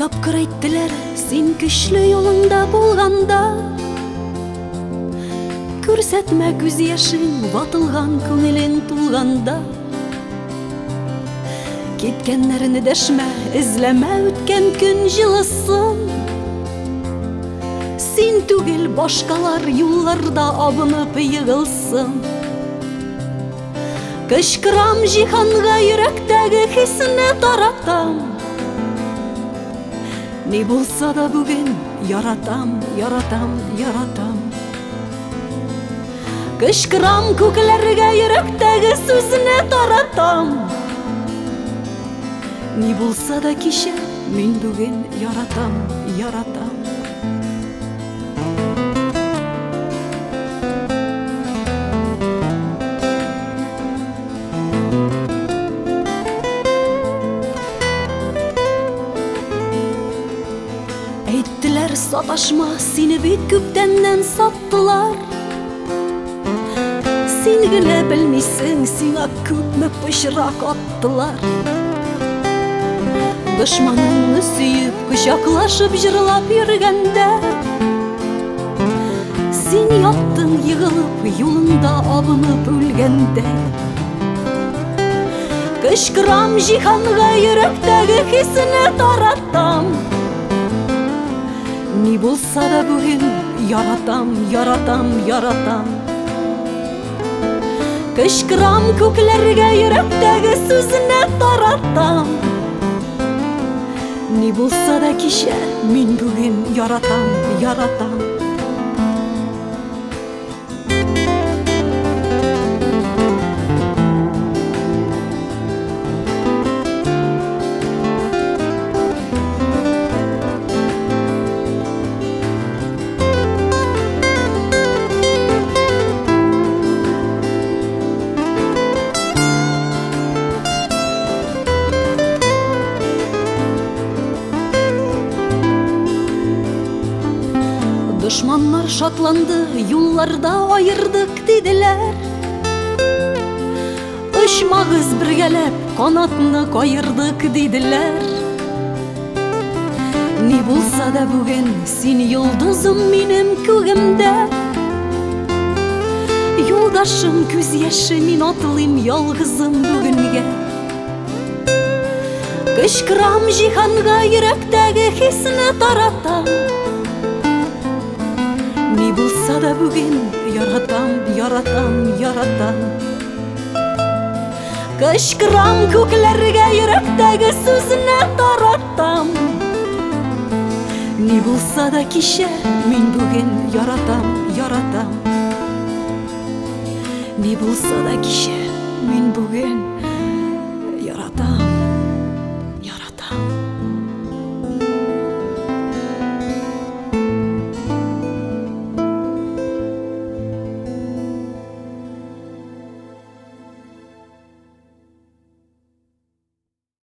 тапкыр әйттеләр, син көчле юлыңда булганда. Күрсәтмә күз яшың, ватылган күңелең тулганда. Кеткәннәрне дәшмә, эзләмә үткән көн җылысын. Син түгел, башкалар юлларда абынып егылсын. Кычкырам җиһанга, йөрәктәге хисне таратам. Ни булса да бүген яратам, яратам, яратам. Кычкырам күкләргә, йөрәктәге сүзне таратам. Ни булса да кичә, мин бүген яратам, яратам. Әйттеләр, саташма, сине бит күптәннән саттылар. Син генә белмисең, сиңа күпме пычрак аттылар. Дошманыңны сөйеп, кочаклашып җырлап йөргәндә, син яттың егылып, юлында абынып үлгәндә. Кычкырам җиһанга, йөрәктәге хисне таратам. Ни булса да бүген яратам, яратам, яратам. Кычкырам күкләргә, йөрәктәге сүзне таратам. Ни булса да кичә, мин бүген яратам, яратам. Дошманнар шатланды, юлларда айырдык диделәр. Очмагыз бергәләп, канатны кайырдык диделәр. Ни булса да бүген, син йолдызым минем күгемдә. Юлдашым күз яше, мин атлыйм ялгызым бүгенгә. Кычкырам җиһанга, йөрәктәге хисне таратам. Ни булса да бүген яратам, яратам, яратам. Кычкырам күкләргә, йөрәктәге сүзне таратам. Ни булса да кичә, мин бүген яратам, яратам. Ни булса да кичә, мин бүген